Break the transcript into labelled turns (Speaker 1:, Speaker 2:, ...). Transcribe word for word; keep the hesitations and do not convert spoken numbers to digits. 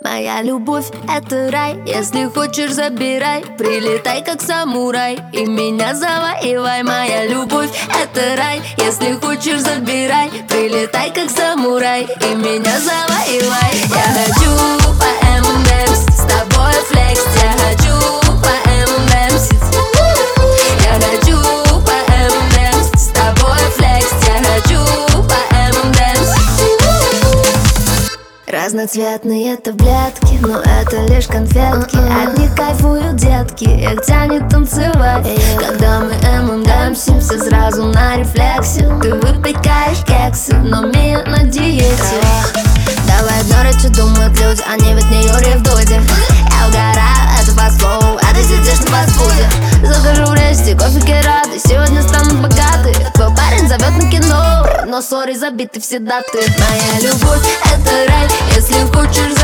Speaker 1: Моя любовь — это рай. Если хочешь, забирай. Прилетай, как самурай, и меня завоевай. Моя любовь — это рай. Если хочешь, забирай. Прилетай, как самурай, и меня завоевай. Я хочу по эм энд эмс с тобой флексить. Я хочу по эм энд эмс. Я хочу по эм энд эмс с тобой флексить. Я хочу по эм энд эмс. Разноцветные таблетки, но это лишь конфетки. От них кайфуют детки, их тянет танцевать. Когда мы эм энд эмсимся сразу на рефлексе. Ты выпекаешь кексы, но Мия на диете. Давай игнорить, что думают люди, они ведь не Юрий в Дуде. Я угораю, это фастфуд, а ты сидишь на фастфуде. Захожу в речи, кофе рады, сегодня станут богаты. Твой парень зовет на кино, но сори, забиты все даты. Моя любовь — это рай. Если хочешь,